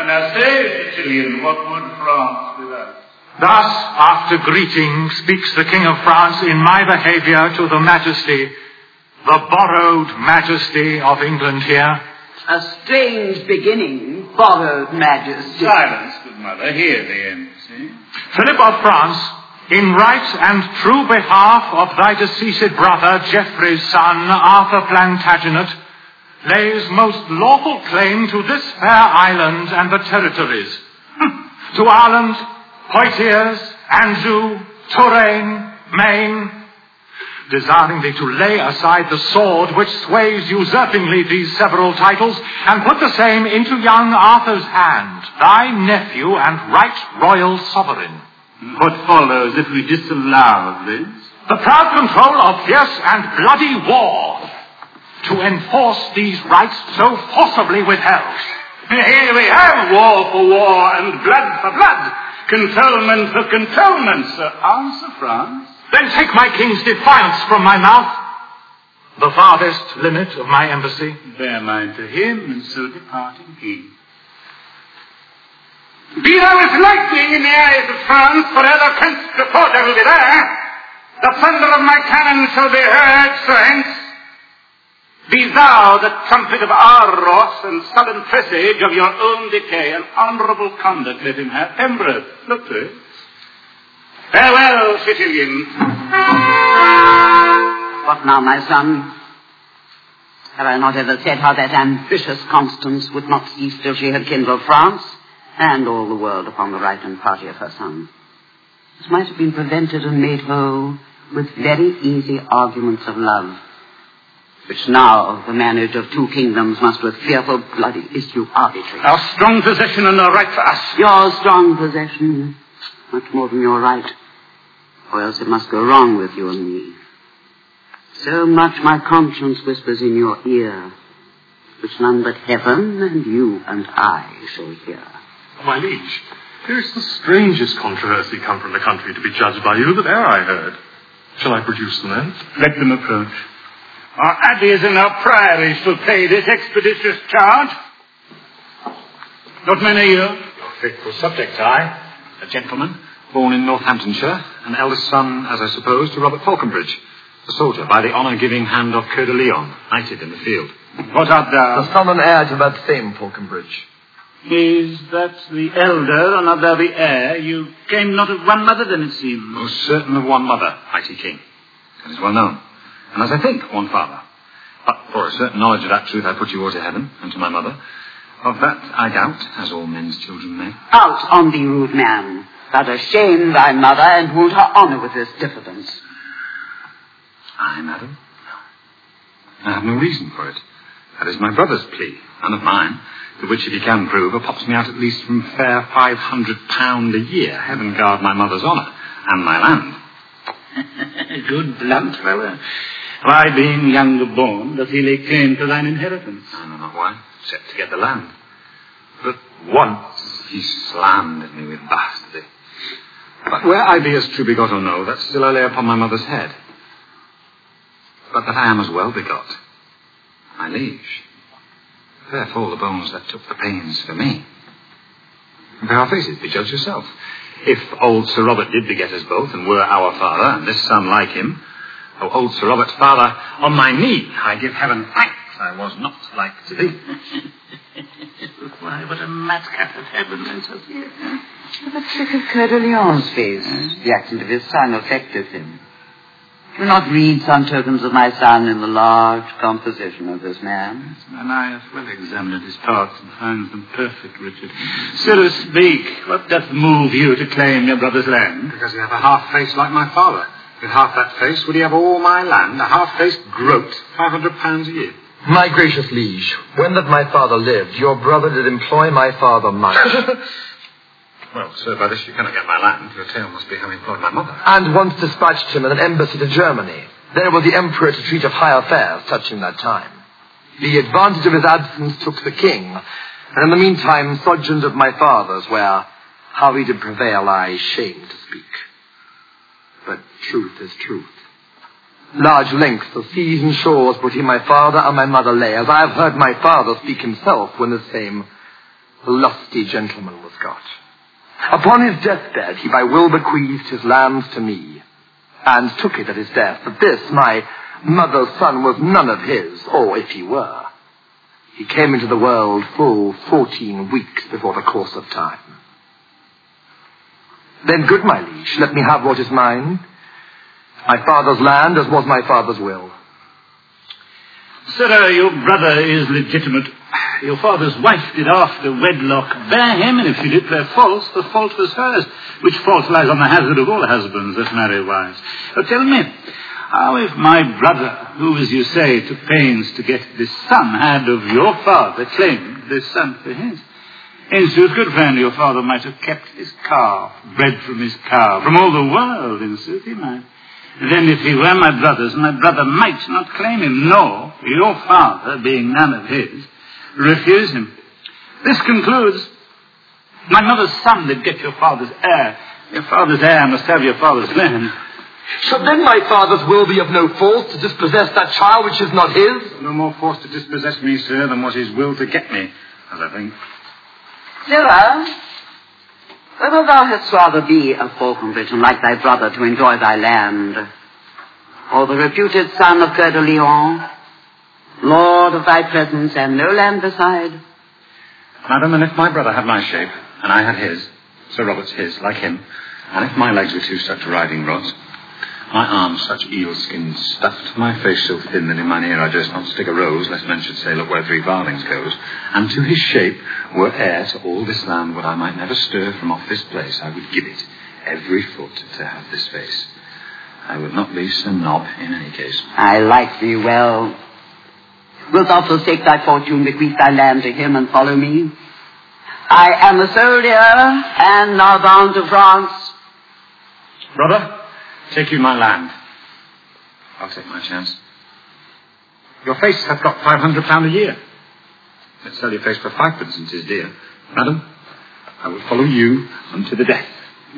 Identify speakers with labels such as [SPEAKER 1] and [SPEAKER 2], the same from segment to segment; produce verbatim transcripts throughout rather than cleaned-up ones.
[SPEAKER 1] now say, Sicilian, what would France with us?
[SPEAKER 2] Thus, after greeting, speaks the King of France in my behaviour to the Majesty, the borrowed Majesty of England here.
[SPEAKER 3] A strange beginning, borrowed Majesty.
[SPEAKER 1] Silence, good mother. Hear the embassy.
[SPEAKER 2] Philip of France, in right and true behalf of thy deceased brother, Geoffrey's son, Arthur Plantagenet, lays most lawful claim to this fair island and the territories. To Ireland, Poitiers, Anjou, Touraine, Maine, desiring thee to lay aside the sword which sways usurpingly these several titles, and put the same into young Arthur's hand, thy nephew and right royal sovereign.
[SPEAKER 1] What follows if we disallow this?
[SPEAKER 2] The proud control of fierce and bloody war, to enforce these rights so forcibly withheld.
[SPEAKER 1] Here we have war for war and blood for blood, cantonment for cantonment, sir. Answer, France.
[SPEAKER 2] Then take my king's defiance from my mouth, the farthest limit of my embassy.
[SPEAKER 1] Bear mine to him, and so departing he. Be thou as lightning in the eyes of France, forever canst report I will be there. The thunder of my cannon shall be heard, so hence be thou the trumpet of Aros and sullen presage of your own decay, and honourable conduct let him have. Pembroke, look to it. Farewell, Sicilian.
[SPEAKER 3] What now, my son? Have I not ever said how that ambitious Constance would not cease till she had kindled France and all the world upon the right and party of her son? This might have been prevented and made whole with very easy arguments of love, which now the marriage of two kingdoms must with fearful bloody issue arbitrate.
[SPEAKER 1] Our strong possession and our right for us.
[SPEAKER 3] Your strong possession, much more than your right, or else it must go wrong with you and me. So much my conscience whispers in your ear, which none but heaven and you and I shall hear.
[SPEAKER 4] My liege, here is the strangest controversy come from the country to be judged by you that e'er I heard. Shall I produce them then?
[SPEAKER 1] Let them approach. Our abbeys and our priories shall pay this expeditious charge. What men are you?
[SPEAKER 2] Your faithful subject, I, a gentleman, born in Northamptonshire, an eldest son, as I suppose, to Robert Falconbridge, a soldier by the honour-giving hand of Coeur de Lion, knighted in the field.
[SPEAKER 1] What art thou?
[SPEAKER 5] The son and heir to that same Falconbridge.
[SPEAKER 1] Is that the elder, and art thou the heir? You came not of one mother, then, it seems.
[SPEAKER 2] Most certain of one mother, mighty king. That is well known. And as I think, one father. But for a certain knowledge of that truth I put you all to heaven, and to my mother. Of that I doubt, as all men's children may.
[SPEAKER 3] Out on thee, rude man. Thou dost shame thy mother, and wound her honour with this diffidence.
[SPEAKER 2] I, madam? No. I have no reason for it. That is my brother's plea, none of mine, the which, if he can prove, pops me out at least from fair five hundred pound a year. Heaven guard my mother's honour, and my land.
[SPEAKER 1] Good blunt fellow. Why, being younger born, does he lay claim to thine inheritance?
[SPEAKER 2] I know not why, except to get the land. But once he slandered me with bastardy. But where I be as true begot or no, that still I lay upon my mother's head. But that I am as well begot, my liege, fair fall the bones that took the pains for me. And fair faces, be judge yourself. If old Sir Robert did beget us both, and were our father, and this son like him, oh, old Sir Robert's father, on my knee, I give heaven thanks I was not like to be.
[SPEAKER 1] Why, what a madcap of heaven lent us here.
[SPEAKER 3] The trick of Coeur de Lion's face, the accent of his son affected him. Do not read some tokens of my son in the large composition of this man.
[SPEAKER 1] And I have well examined his parts and finds them perfect, Richard. Sir, speak. What doth move you to claim your brother's land?
[SPEAKER 2] Because he hath a half face like my father. With half that face, would he have all my land, a half-faced groat, five hundred pounds a year?
[SPEAKER 5] My gracious liege, when that my father lived, your brother did employ my father much.
[SPEAKER 2] Well, sir, by this you cannot get my land. Your tale must be how he employed my mother.
[SPEAKER 5] And once dispatched him in an embassy to Germany. There was the emperor to treat of high affairs touching that time. The advantage of his absence took the king, and in the meantime sojourned at my father's, where how he did prevail I shame to speak. But truth is truth. Large lengths of seas and shores between my father and my mother lay, as I have heard my father speak himself when the same the lusty gentleman was got. Upon his deathbed he by will bequeathed his lands to me, and took it at his death, but this, my mother's son, was none of his, or if he were. He came into the world full fourteen weeks before the course of time. Then, good my liege, let me have what is mine, my father's land as was my father's will.
[SPEAKER 1] Sir, your brother is legitimate. Your father's wife did after wedlock bear him, and if she did play false, the fault was hers, which fault lies on the hazard of all husbands that marry wives. But tell me, how if my brother, who, as you say, took pains to get this son, had of your father claimed this son for his? In sooth, good friend, your father might have kept his calf, bred from his cow, from all the world, in sooth he might. Then if he were my brother's, my brother might not claim him, nor your father, being none of his, refuse him. This concludes, my mother's son did get your father's heir. Your father's heir must have your father's land.
[SPEAKER 5] Should then my father's will be of no force to dispossess that child which is not his?
[SPEAKER 2] No more force to dispossess me, sir, than was his will to get me, as I think.
[SPEAKER 3] Sirrah, whether thou hadst rather be a Falconbridge and like thy brother to enjoy thy land, or the reputed son of Coeur de Lion, lord of thy presence and no land beside?
[SPEAKER 2] Madam, and if my brother had my shape, and I had his, Sir Robert's his, like him, and if my legs were two such riding rods, my arms such eel-skin stuffed, my face so thin that in mine ear I durst not stick a rose, lest men should say, look where three farthings goes, and to his shape were heir to all this land, would I might never stir from off this place, I would give it every foot to have this face. I would not be Sir Nob in any case.
[SPEAKER 3] I like thee well. Wilt thou forsake thy fortune, bequeath thy land to him, and follow me? I am a soldier, and now bound to France.
[SPEAKER 2] Brother, take you my land. I'll take my chance. Your face hath got five hundred pound a year. Let's sell your face for fivepence, and 'tis dear. Madam, I will follow you unto the death.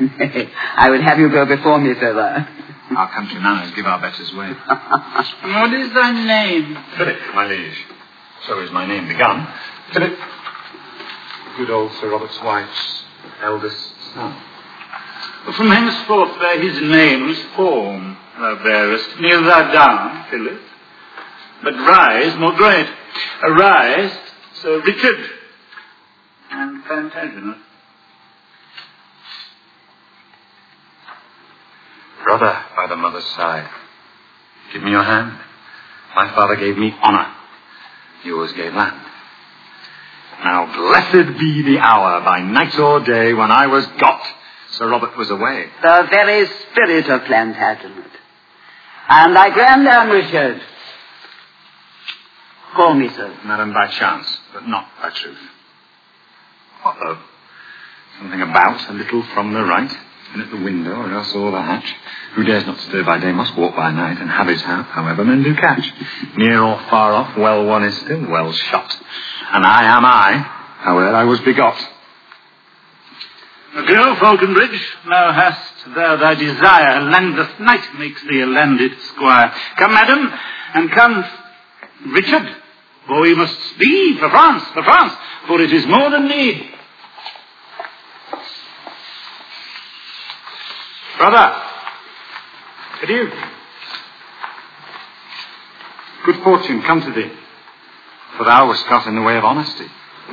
[SPEAKER 3] I would have you go before me, further.
[SPEAKER 2] Our country manners give our betters way.
[SPEAKER 1] What is thy name?
[SPEAKER 2] Philip, my liege. So is my name begun. Philip, good old Sir Robert's wife's eldest son.
[SPEAKER 1] From henceforth bear his name whose form thou bearest. Kneel thou down, Philip, but rise more great. Arise, Sir Richard and Plantagenet.
[SPEAKER 2] Brother by the mother's side, give me your hand. My father gave me honour. Yours gave land. Now blessed be the hour by night or day when I was got. Sir Robert was away.
[SPEAKER 3] The very spirit of Plantagenet. And thy granddam, Richard. Call me, sir.
[SPEAKER 2] Madam, by chance, but not by truth. What though? Something about a little from the right, and at the window, or else o'er the hatch. Who dares not stir by day must walk by night, and have his hap, however men do catch. Near or far off, well one is still well shot. And I am I, howe'er I was begot.
[SPEAKER 1] Go, Falconbridge, now hast thou thy desire. A landless knight makes thee a landed squire. Come, madam, and come, Richard, for we must speed for France, for France, for it is more than need.
[SPEAKER 2] Brother, adieu. Good fortune come to thee, for thou wast got in the way of honesty.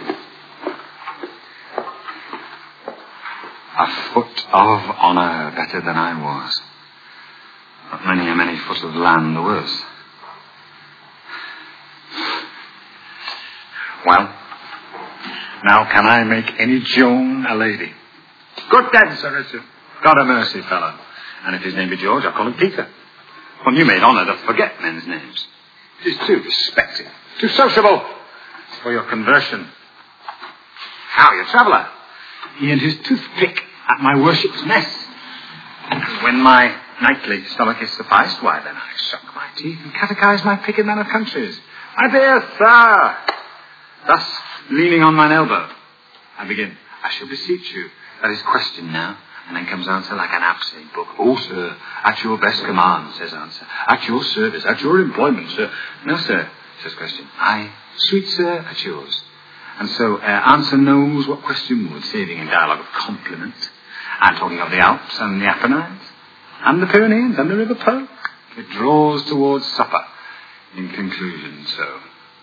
[SPEAKER 2] A foot of honour better than I was, but many a many foot of land the worse. Well, now can I make any Joan a lady? Good dad, Sir Richard. God a mercy, fellow. And if his name be George, I'll call him Peter. Well, you made honour to forget men's names. It is too respective, too sociable for your conversion. How, you traveller? He and his toothpick at my worship's mess. And when my nightly stomach is sufficed, why then I suck my teeth and catechize my picked man of countries. My dear sir, thus leaning on mine elbow, I begin. I shall beseech you. That is question now. And then comes answer like an absent book. Oh, sir, at your best command, says answer. At your service, at your employment, sir. No, sir, says question. Aye, sweet sir, at yours. And so uh, answer knows what question would, saving in dialogue of compliment, and talking of the Alps and the Apennines, and the Pyrenees and the River Po. It draws towards supper, in conclusion, so.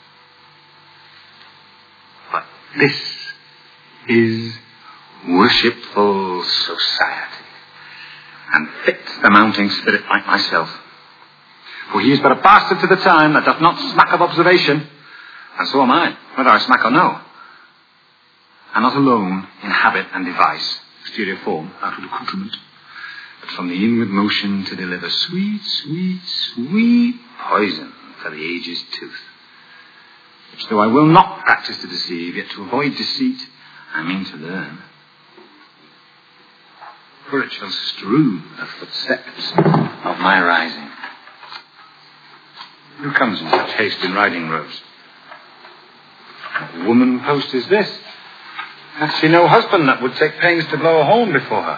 [SPEAKER 2] But this is worshipful society, and fits the mounting spirit like myself. For he is but a bastard to the time that doth not smack of observation, and so am I, whether I smack or no. And not alone in habit and device, exterior form, outward accoutrement, but from the inward motion to deliver sweet, sweet, sweet poison for the age's tooth. Which though I will not practice to deceive, yet to avoid deceit, I mean to learn. For it shall strew the footsteps of my rising. Who comes in such haste in riding robes? What woman post is this? Hath she no husband that would take pains to blow a horn before her?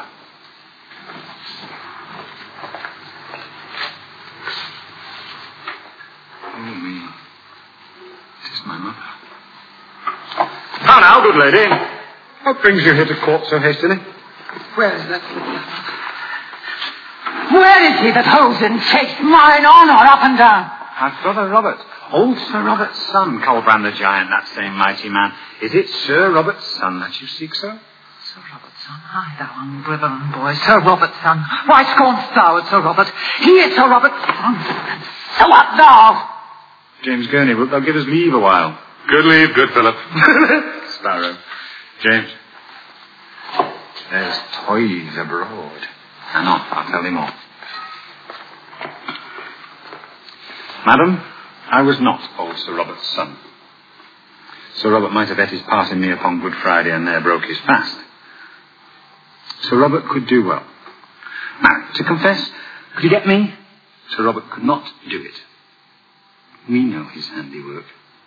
[SPEAKER 2] Oh me, it is my mother. How now, good lady? What brings you here to court so hastily?
[SPEAKER 3] Where is that good lover? Where is he that holds in chase mine honour up and down?
[SPEAKER 2] Our brother Robert, old Sir Robert's son, Colbrand the giant, that same mighty man. Is it Sir Robert's son that you seek, sir?
[SPEAKER 6] Sir Robert's son, aye, thou unriven boy, Sir Robert's son. Why scorn'st thou at Sir Robert? He is Sir Robert's son, and so art thou.
[SPEAKER 2] James Gurney, wilt thou give us leave a while?
[SPEAKER 4] Good leave, good Philip.
[SPEAKER 2] Sparrow. James. There's toys abroad. Hang on, I'll tell thee more. Madam, I was not old Sir Robert's son. Sir Robert might have ate his part in me upon Good Friday and there broke his fast. Sir Robert could do well. Now, to confess, could he get me? Sir Robert could not do it. We know his handiwork.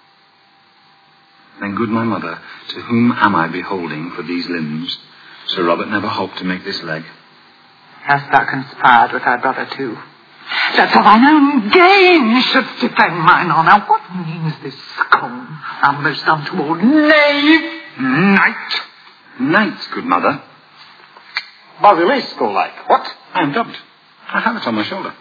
[SPEAKER 2] Then, good my mother, to whom am I beholding for these limbs? Sir Robert never hoped to make this leg.
[SPEAKER 6] Hast thou conspired with thy brother too? That for thine own gain shouldst defend mine honour. What means this scorn, thou most untoward knave?
[SPEAKER 2] Knight! Knight, good mother. Basilisco like. What? I am dubbed. I have it on my shoulder.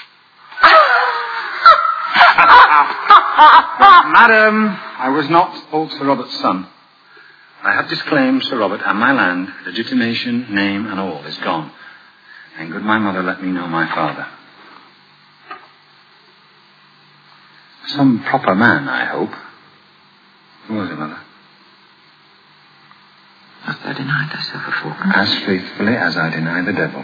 [SPEAKER 2] Madam, I was not old Sir Robert's son. I have disclaimed Sir Robert and my land. Legitimation, name, and all is gone. And good my mother let me know my father. Some proper man, I hope. Who was it, mother?
[SPEAKER 6] Hast thou denied thyself a fortune?
[SPEAKER 2] As faithfully as I deny the devil.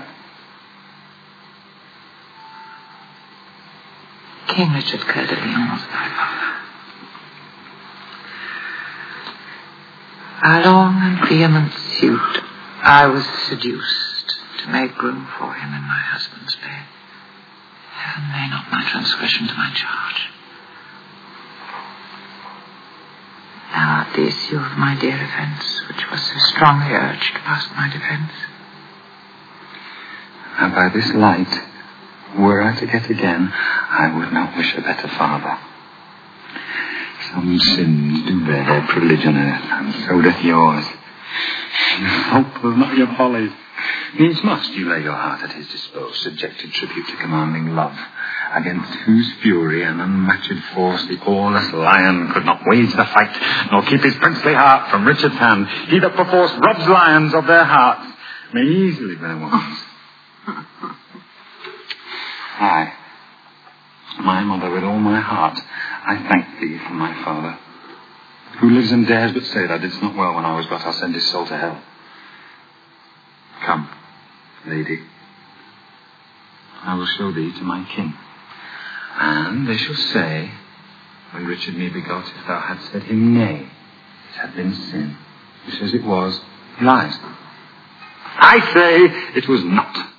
[SPEAKER 6] King Richard Coeur de Lion was thy father. By long and vehement suit, I was seduced to make room for him in my husband's bed. Heaven lay not my transgression to my charge. Thou art the issue of my dear offence, which was so strongly urged past my defence.
[SPEAKER 2] And by this light, were I to get again, I would not wish a better father. Some sins do bear their privilege on earth, and so doth yours. Hope was not your folly. Needs must you lay your heart at his dispose, subjected tribute to commanding love, against whose fury and unmatched force the aweless lion could not wage the fight, nor keep his princely heart from Richard's hand. He that perforce robs lions of their hearts may easily bear ones. Aye, my mother, with all my heart, I thank thee for my father, who lives and dares but say thou didst not well when I was but, I'll send his soul to hell. Come, lady, I will show thee to my king, and they shall say, when Richard me begot, if thou hadst said him nay, it had been sin. Who says it was, he lies. I say it was not.